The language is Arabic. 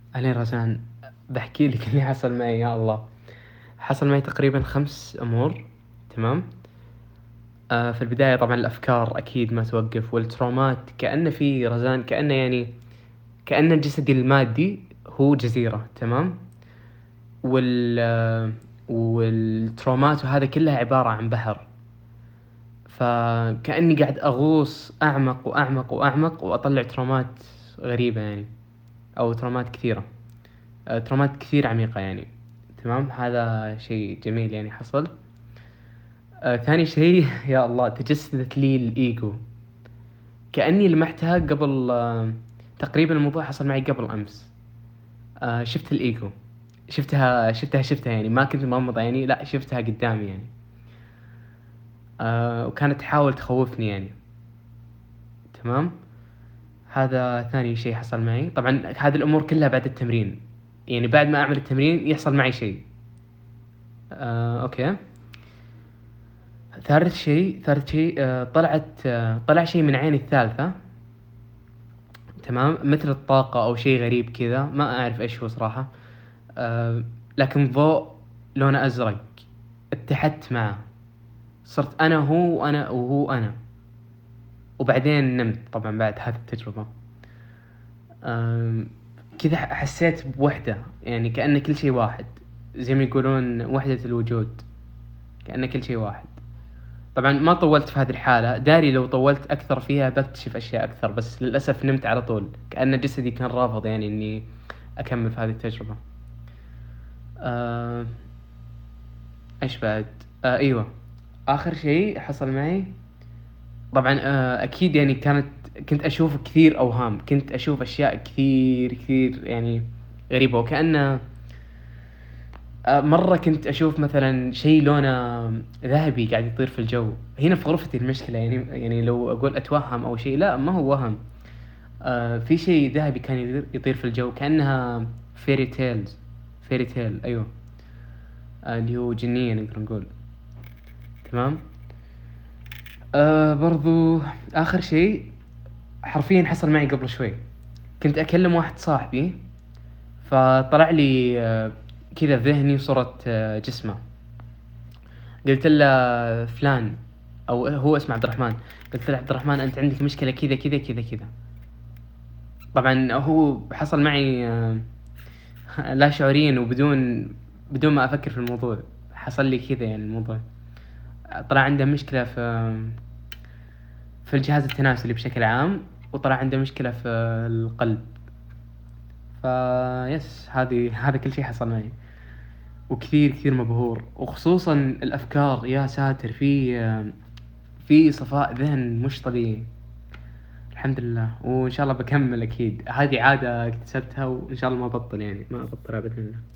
أهلين رزان، باحكي لِك اللي حصل معي يا الله. حصل معي تقريبًا 5 أمور. تمام. في البداية طبعًا الأفكار أكيد ما توقّف، والترومات كأن في رزان كأن جسدي المادي هو جزيرة. تمام. وال والترومات وهذا كلها عبارة عن بحر. فكأني قاعد أغوص أعمق وأعمق وأعمق وأطلّع ترومات غريبة يعني، أو ترومات كثيرة. ترومات كثير عميقة يعني. تمام. هذا شيء جميل يعني حصل. ثاني شيء يا الله تجسدت لي الإيجو، كأني لمحتها قبل تقريبا الموضوع حصل معي قبل أمس. شفت الإيجو، شفتها يعني ما كنت مغمض عيني، لا شفتها قدامي يعني. وكانت تحاول تخوفني يعني. تمام. هذا ثاني شيء حصل معي. طبعا هذه الأمور كلها بعد التمرين، يعني بعد ما أعمل التمرين يحصل معي شيء. أوكي. ثالث شيء طلع شيء من عيني الثالثة. تمام. مثل الطاقة أو شيء غريب كذا، ما أعرف إيش هو صراحة. لكن ضوء لونه أزرق، اتحدت معه، صرت أنا هو أنا وهو أنا. وبعدين نمت طبعا بعد هذه التجربة. كذا حسيت بوحدة، يعني كأن كل شيء واحد، زي ما يقولون وحدة الوجود، كأن كل شيء واحد. طبعا ما طولت في هذه الحالة، داري لو طولت أكثر فيها بكتشف أشياء أكثر، بس للأسف نمت على طول، كأن جسدي كان رافض يعني إني أكمل في هذه التجربة. آه... إيش بعد؟ أيوة، آخر شيء حصل معي طبعا أكيد يعني كنت أشوف كثير أوهام، كنت أشوف أشياء كثير كثير يعني غريبة، وكأنه مرة كنت أشوف مثلا شيء لونه ذهبي قاعد يطير في الجو هنا في غرفتي. المشكلة يعني لو أقول أتوهم أو شيء، لا ما هو وهم. في شيء ذهبي كان يطير في الجو كأنها فيري تيل أيوه. اللي هو جنية نقدر نقول. تمام. برضو آخر شيء حرفيا حصل معي قبل شوي. كنت أكلم واحد صاحبي، فطلع لي كذا ذهني صورة جسمه. قلت له فلان، أو هو اسمه عبد الرحمن. قلت له عبد الرحمن أنت عندك مشكلة كذا كذا كذا كذا. طبعا هو حصل معي لا شعوريا بدون ما أفكر في الموضوع، حصل لي كذا يعني الموضوع. طلع عنده مشكلة في الجهاز التناسلي بشكل عام، وطلع عنده مشكلة في القلب. يس، هذا كل شيء حصل معي، وكثير كثير مبهور، وخصوصا الأفكار يا ساتر، في صفاء ذهن مش طبيعي. الحمد لله، وإن شاء الله بكمل أكيد. هذه عادة اكتسبتها، وإن شاء الله ما أبطل يعني، ما أبطل أبدا.